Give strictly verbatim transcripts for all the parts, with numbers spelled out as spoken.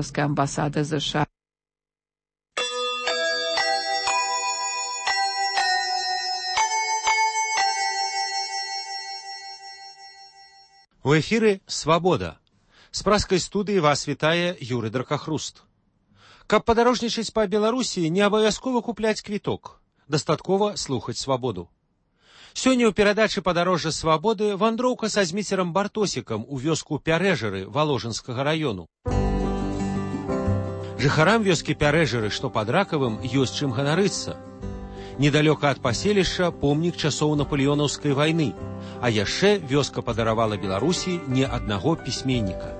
Харьковской амбассады США. У эфіры «Свабода». З праскай студыі вас вітае Юрый Дракахруст. Каб падарожнічаць па Беларусі, не абавязкова купляць квіток. Дастаткова слухаць «Свабоду». Сёння ў перадачы «Падарожжа свабоды» вандроўка са зміцерам Бартосікам у вёску Пярэжары Валожынскага раёну. Жыхарам вёскі Пярэжары, што пад Ракавым, ёсць чым ганарыцца. Недалёка ад паселішча помнік часоў напалеонаўскай вайны, а яшчэ вёска падаравала Беларусі не аднаго пісьменніка.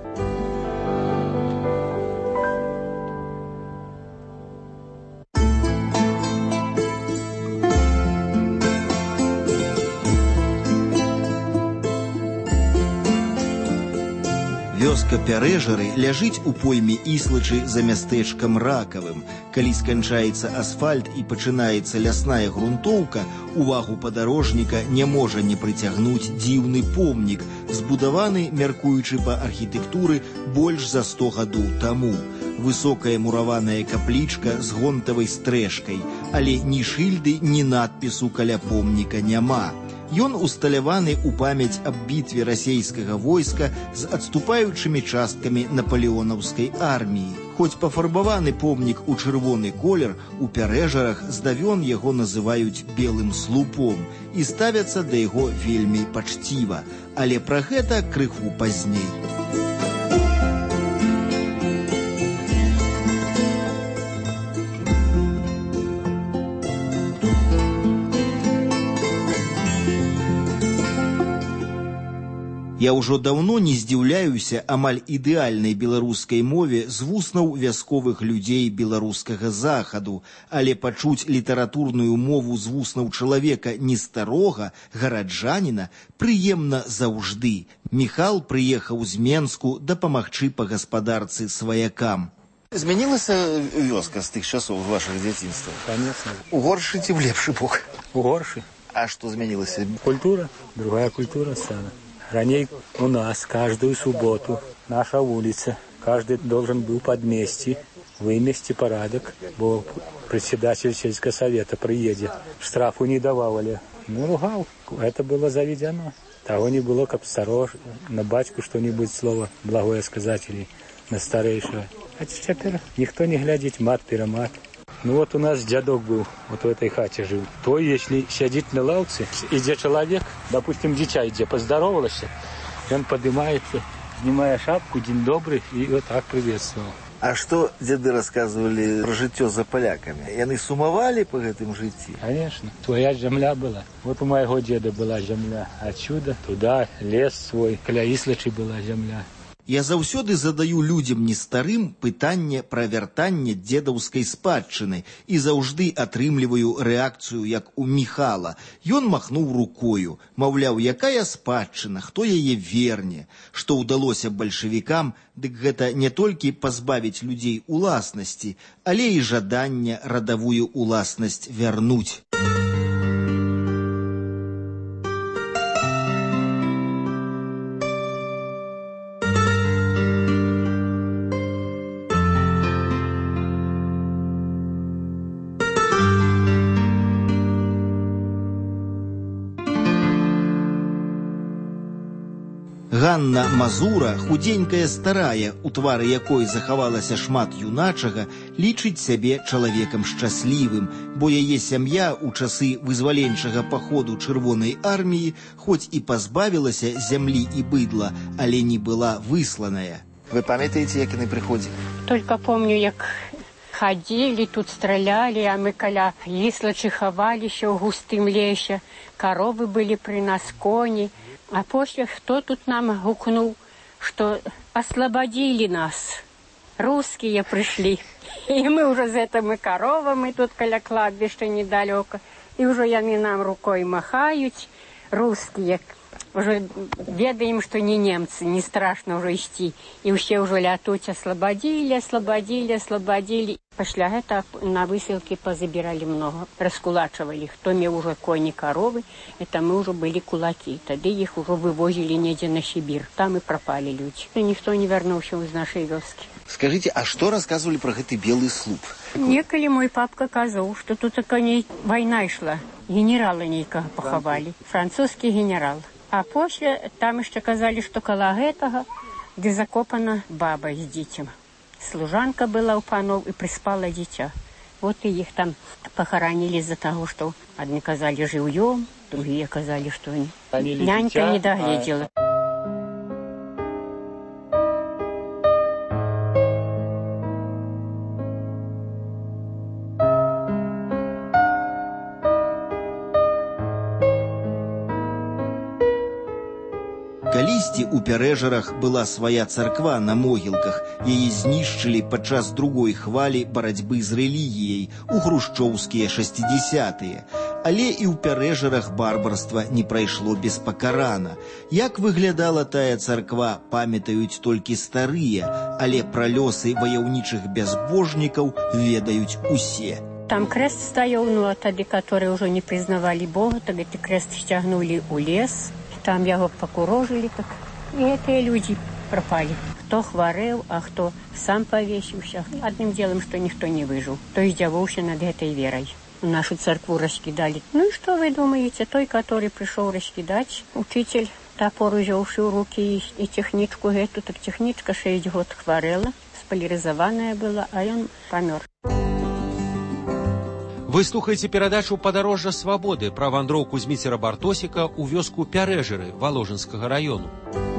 Вёска Пярэжары ляжыць у пойме Іслачы за мястэчкам Ракавым. Калі сканчаецца асфальт і пачынаецца лясная грунтоўка, увагу падарожніка не можа не прыцягнуць дзіўны помнік, збудаваны, мяркуючы па архітэктуры, больш за сто гадоў таму. Высокая мураваная каплічка з гонтавай стрэшкай, але ні шыльды, ні надпісу каля помніка няма. Ён усталяваны ў памяць аб бітве расейскага войска з адступаючымі часткамі напалеонаўскай арміі. Хоць пафарбаваны помнік у чырвоны колер, у Пярэжарах здавён яго называюць белым слупом і ставяцца да яго вельмі пачціва. Але пра гэта крыху пазней. Я ўжо даўно не здзіўляюся амаль ідэальнай беларускай мове з вуснаў вясковых людзей беларускага захаду, але пачуць літаратурную мову з вуснаў чалавека не старога, гараджаніна, прыемна заўжды. Міхал прыехаў з Менску дапамагчы па гаспадарцы сваякам. Змянілася вёска з тых часоў вашых дзяцінства? Конечно. У горшы ці в лепшы бок? У горшы. А што змянілася? Культура, другая культура стала. Ранее у нас каждую субботу наша улица, каждый должен был подмести, вымести порядок, бо председатель сельского совета приедет, штрафу не давали. Ну, ругал, это было заведено. Того не было, как сторож, на батьку что-нибудь слово благое сказать или на старейшего. А теперь никто не глядит, мат-перемат. Ну вот у нас дядок был, вот в этой хате жил. То, если сидит на лавце, идет человек, допустим, дитя идет, поздоровался, и он поднимается, снимая шапку, день добрый, и вот так приветствовал. А что деды рассказывали про житё за поляками? И они сумовали по гэтым житии? Конечно. Твоя земля была. Вот у моего деда была земля. Отсюда, туда, лес свой. Каля Іслачы была земля. Я заўсёды задаю людзям не старым пытанне пра вяртанне дзедаўскай спадчыны і заўжды атрымліваю рэакцыю, як у Міхала. Ён махнуў рукою, маўляў, якая спадчына, хто яе верне. Што ўдалося бальшавікам, дык гэта не толькі пазбавіць людзей уласнасці, але і жаданне радавую уласнасць вярнуць. Ганна Мазура, худенькая старая, у твары якой захавалася шмат юначага, лічыць сябе чалавекам шчаслівым, бо яе сям'я ў часы вызваленчага паходу чырвонай арміі хоць і пазбавілася зямлі і быдла, але не была высланая. Вы памятаеце, як яны прыходзілі? Только помню, як ходили, тут стреляли, а мы каля Іслачы хаваліся ў густым лесе, коровы были при нас, кони. А после кто тут нам гукнул, что освободили нас. Русские пришли. И мы уже за этими коровами тут каля кладбища недалеко. И уже они нам рукой махают, русские. Уже ведаем, что не немцы, не страшно уже идти. И все уже лятуть, освободили, освободили, освободили. Пошля это на выселке позабирали много, раскулачивали. Кто мне уже кони, коровы, это мы уже были кулаки. Тогда их уже вывозили неде на Сибирь. Там и пропали люди. И никто не вернулся из нашей вёски. Скажите, а что рассказывали про этот белый слуп? Неколи мой папка казал, что тут коней война шла. Генерала некого поховали. Французский генерал. А после там еще казали, что коло этого, где закопана баба с детям. Служанка была у панов и приспала дитя. Вот и их там похоронили из-за того, что одни казали живьем, другие казали, что они. Нянька не доглядела. Калісьці у Пярэжарах была свая царква на могілках. Яе знішчылі падчас другой хвалі барацьбы з рэлігіяй у хрушчоўскія шэсцідзесятыя. Але і ў Пярэжарах барбарства не прайшло беспакарана. Як выглядала тая царква, памятаюць толькі старыя, але пра лёсы ваяўнічых бязбожнікаў ведаюць усе. Там крест стаяў, ну а тады, которые ўжо не прызнавалі Бога, так гэты крест сцягнулі ў лес. Там яго пакурожылі, так і гэтыя людзі прапалі. Хто хварэў, а хто сам павесіўся. Адным делом, што ніхто не выжыў. Той здзявоўся над гэтай верай. Нашу царкву раскидали. Ну и что вы думаете? Той, который пришел раскидать, учитель, топор взявший в руки и, и техничку эту, так техничка шесть год хворела, споляризованная была, а он помер. Вы слухаеце перадачу «Падарожжа свабоды» пра вандроўку Зміцера Бартосіка ў вёску Пярэжары Валожынскага раёну.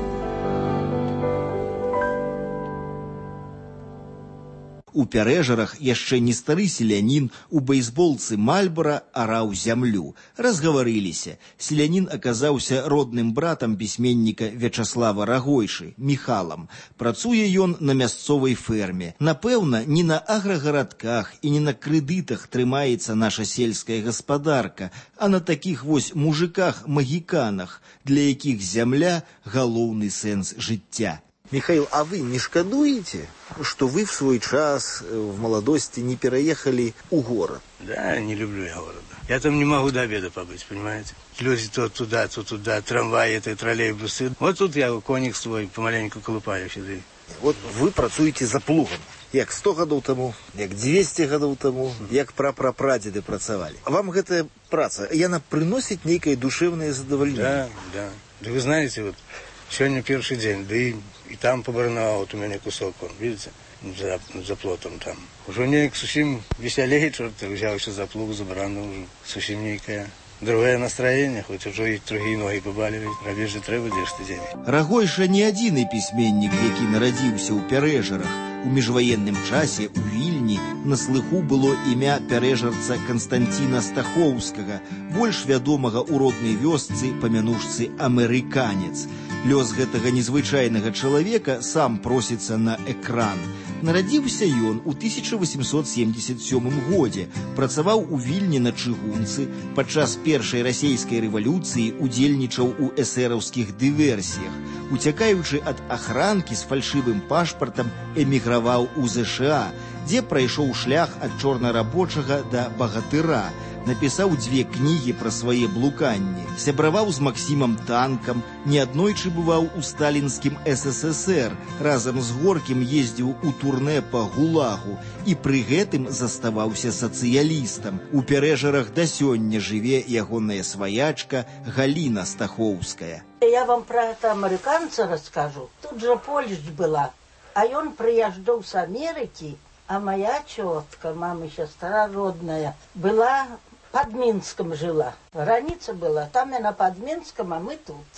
У Пярэжарах яшчэ не стары селянін у бейсболцы Мальбора араў зямлю. Разгаварыліся. Селянін аказаўся родным братам пісьменніка Вячаслава Рагойшы, Міхалам. Працуе ён на мясцовай ферме. Напэўна, не на аграгарадках і не на крэдытах трымаецца наша сельская гаспадарка, а на такіх вось мужиках-магіканах, для якіх зямля – галоўны сэнс жыцця. Михаил, а вы не шкодуете, что вы в свой час, в молодости, не переехали у город? Да, не люблю я города. Я там не могу до обеда побыть, понимаете? Люди то туда, то туда, трамваи, это троллейбусы. Вот тут я коник свой помаленьку колупаю сюда. Вот вы працуете за плугом. Як сто гадоў таму, як дзвесце гадоў таму, як прапрапрадзеды працавалі. А вам гэтая праца, яна прыносіць нейкае душевнае задавальненне? Да, да. Да вы знаете, вот сегодня первый день, да и, и там побарнавал, вот у меня кусок, он, видите, за, за плотом там. Уже неяк совсем веселее, что-то взялся за плуг, за барану, уже совсем некое другое настроение, хоть уже и другие ноги побаливают, робить же треба дешты день. Рагойша не адзіны пісьменнік, які нарадзіўся ў Пярэжарах. У міжваенным часе у Вільні на слыху было імя пярэжарца Канстанціна Стахоўскага, больш вядомага ў роднай вёсцы па мянушцы Амерыканец. Лёс гэтага незвычайнага чалавека сам просіцца на экран. Нарадзіўся ён у тысяча восемьсот семьдесят сёмым годзе, працаваў у Вільні на чыгунцы, падчас першай расейскай рэвалюцыі удзельнічаў у эсэраўскіх дыверсіях. Уцякаючы ад ахранкі з фальшывым пашпартам, эміграваў у ЗША, дзе прайшоў шлях ад чорнарабочага да багатыра. Напісаў дзве кнігі пра свае блуканні, сябраваў з Максімам Танкам, неаднойчы бываў у сталінскім СССР, разам з Горкім ездзіў у турне па ГУЛАГу і пры гэтым заставаўся сацыялістам. У Пярэжарах да сёння жыве ягоная сваячка Галіна Стахоўская. Я вам про это американца расскажу. Тут же Польща была, а он приезжал с Америки, а моя тетка, мама сестра родная, была под Минском жила. Граница была, там она под Минском, а мы тут.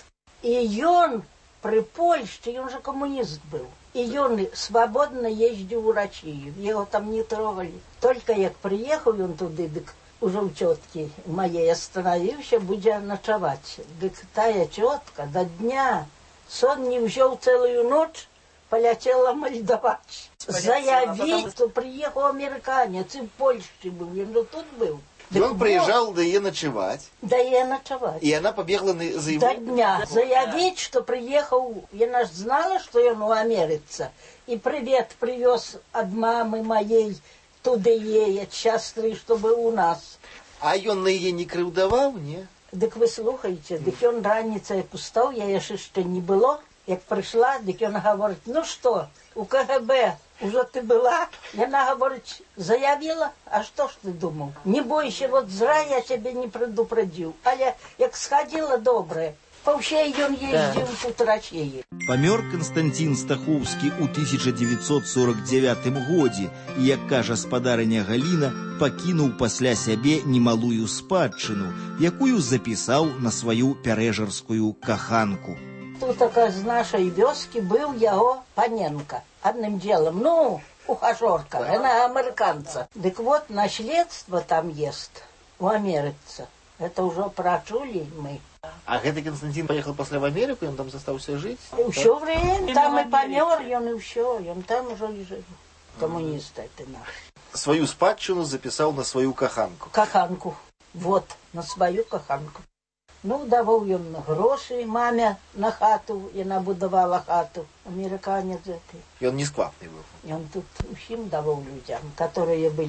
И он при Польше, он же коммунист был. И он свободно ездил в Россию, его там не трогали. Только як приехал он туда, так уже у тетки моей остановился, будет ночевать. Так тая тетка до дня сон не взял целую ночь, полетела молдавать. Заявить, что приехал американец и в Польше был, он же тут был. И он приезжал да ее ночевать. Да и ночевать. И она побегла на, за его... До дня. Заявить, что приехал, я ж знала, что он у Америцы. И привет привез от мамы моей, туда ей, счастливый, чтобы у нас. А он на ее не крывдавал, не? Так вы слухаете, так он раніцей пустав, я еще ще не было. Як пришла, так он говорит, ну что, у КГБ уже ты была? И она говорит, заявила, а что ж ты думал? Не бойся, вот зря я тебе не предупредил. А я, як сходила добрая, по всей он ездил тут рачеи. Памёр Канстантин Стахоўскі ў тысяча девятьсот сорок девятым годзе і, як кажа спадарыня Галіна, пакінуў пасля сябе немалую спадчыну, якую запісаў на сваю пярэжарскую каханку. Тут такая з нашей вёски был его Паненко. Одним делом, ну, ухажерка, она американца. Так вот, наследство там есть у Америцы. Это уже прочули мы. А этот Константин поехал после в Америку, и он там застался жить? И все время там и помер, и он и все, и он там уже лежит. Коммунисты это наши. Свою спадщину записал на свою каханку. Каханку. Вот, на свою каханку. Ну, давав он гроши маме на хату, и она будовала хату. Американец это. И он не сквапный был. И он тут всем давал людям, которые были